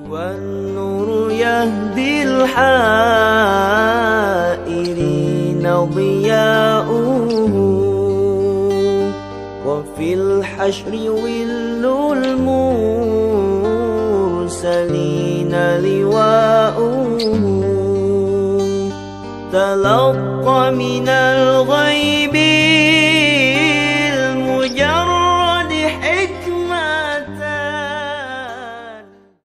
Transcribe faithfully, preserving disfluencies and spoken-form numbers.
والنور يهدي الحائرين ضياؤه، وفي الحشر ظل المرسلين لواؤه. تلقى من الغيب